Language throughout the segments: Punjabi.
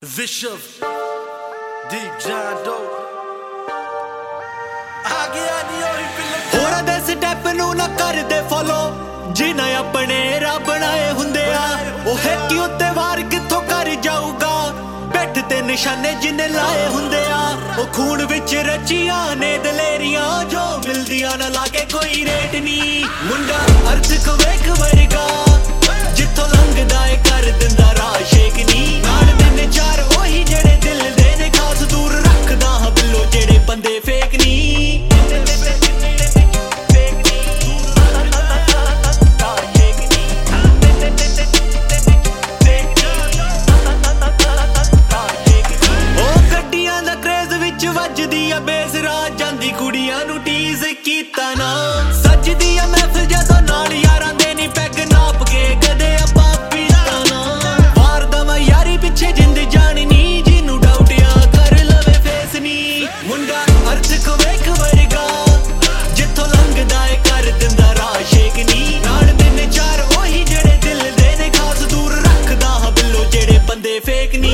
Vishav, Deep John Doe ਆ ਗਿਆ ਨੀ ਉਹੀ ਫਿਲਮ ਹੋਰਾਂ ਦੇ ਸਟੈਪ ਨੂੰ ਨਾ ਕਰਦੇ ਫੋਲੋ ਜਿਨ੍ਹਾਂ ਆਪਣੇ ਰੱਬ ਬਣਾਏ ਹੁੰਦੇ ਆ ਉਹ ਹੈ ਕਿ ਉੱਤੇ ਵਾਰ ਕਿੱਥੋਂ ਕਰ ਜਾਊਗਾ ਬੈਠ ਤੇ ਨਿਸ਼ਾਨੇ ਜਿੰਨੇ ਲਾਏ ਹੁੰਦੇ ਆ ਉਹ ਖੂਨ ਵਿੱਚ ਰਚੀਆਂ ਨੇ ਦਲੇਰੀਆਂ ਜੋ ਮਿਲਦੀਆਂ ਨਾ ਲਾਗੇ ਕੋਈ ਰੇਟ ਨਹੀਂ ਮੁੰਡਾ ਅਰਥ ਕਵੇਖ ਵਰਗਾ ਜਿੱਥੋਂ ਲੰਘਦਾ ਏ ਕਰ ਦਿੰਦਾ ਰਾਹ ਸ਼ੇਕ ਨਹੀਂ ਨਾਲ ਦੇ ਨੇ ਚਾਰ ਉਹੀ ਜਿਹੜੇ ਦਿਲ ਦੇ ਨੇ ਖਾਸ ਦੂਰ ਰੱਖਦਾ ਹਾਂ ਬਿੱਲੋ ਜਿਹੜੇ ਬੰਦੇ ਫੇਕ ਨਹੀਂ ਵੱਜਦੀ ਆ ਬੇਸ ਰਾਤ ਜਾਂਦੀ ਕੁੜੀਆਂ ਨੂੰ ਟੀਜ਼ ਕੀਤਾ ਨਾ ਸੱਜਦੀ ਆ ਮਹਿਫਿਲ ਜਦੋਂ ਨਾਲ ਯਾਰਾਂ ਦੇ ਨੀ ਪੈਗ ਨਾਪ ਕੇ ਕਦੇ ਆਪਾਂ ਪੀਤਾ ਨਾ ਵਾਰ ਦਵਾ ਯਾਰੀ ਪਿੱਛੇ ਜਿੰਦ ਜਾਣੀ ਨੀ ਜਿਹਨੂੰ ਡਾਊਟਿਆ ਕਰ ਲਵੇ ਫੇਸ ਨੀ ਮੁੰਡਾ ਅਰਥ ਕਵੇਖ ਵਰਗਾ ਜਿੱਥੋਂ ਲੰਘਦਾ ਏ ਕਰ ਦਿੰਦਾ ਰਾਹ ਸ਼ੇਕ ਨੀ ਨਾਲ ਦੇ ਨੇ ਚਾਰ ਉਹੀ ਜਿਹੜੇ ਦਿਲ ਦੇ ਨੇ ਖਾਸ ਦੂਰ ਰੱਖਦਾ ਹਾਂ ਬਿੱਲੋ ਜਿਹੜੇ ਬੰਦੇ ਫੇਕ ਨੀ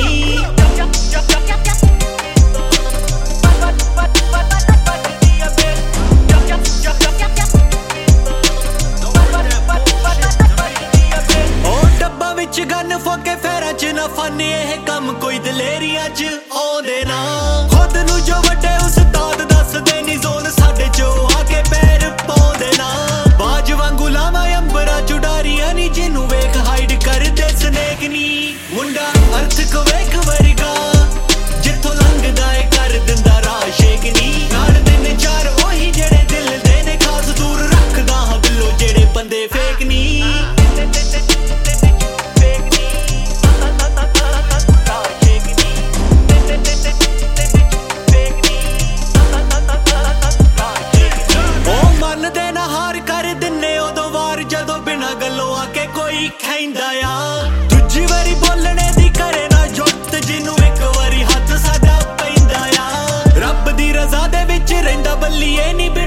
ਗਨ ਫੋਕੇ ਫੇਰਾਂ ਚ ਨਾ ਫਨ ਇਹ ਕੰਮ ਕੋਈ ਦਲੇਰੀਆਂ ਚ ਆਉਂਦੇ ਨਾ ਖੁਦ ਨੂੰ ਜੋ ਵੱਡੇ ਉਸਤਾਦ ਦੱਸਦੇ ਨੀ ਜ਼ੋਨ ਸਾਡੇ ਚੋਂ ਆ ਕੇ ਪੈਰ ਪਾਉਂਦੇ ਨਾ ਬਾਜ ਵਾਂਗੂ ਲਾਵਾਂ ਅੰਬਰਾਂ ਚੁਡਾਰੀਆਂ ਨੀ ਜਿਹਨੂੰ ਵੇਖ ਹਾਈਡ ਕਰਦੇ ਸਨੇਕ ਨੀ ਮੁੰਡਾ ਅਰਥ ਕਵੇਖ ਵਰਗਾ ਜਿੱਥੋਂ ਲੰਘਦਾ ਏ ਕਰ ਦਿੰਦਾ ਰਾਹ ਸ਼ੇਕ ਨੀ ਨਾਲ ਦੇ ਨੇ ਚਾਰ ਉਹੀ ਜਿਹੜੇ ਦਿਲ ਦੇ ਨੇ ਖਾਸ ਦੂਰ ਰੱਖਦਾ ਹਾਂ ਬਿੱਲੋ ਜਿਹੜੇ ਬੰਦੇ ਫੇਕ ਨੀ ਖੈਂਦਾ ਆ ਦੂਜੀ ਵਾਰੀ ਬੋਲਣੇ ਦੀ ਕਰੇ ਨਾ ਜੁਰਤ ਜਿਹਨੂੰ ਇੱਕ ਵਾਰੀ ਹੱਥ ਸਾਡਾ ਪੈਂਦਾ ਆ ਰੱਬ ਦੀ ਰਜ਼ਾ ਦੇ ਵਿੱਚ ਰਹਿੰਦਾ ਬੱਲੀਏ ਨੀ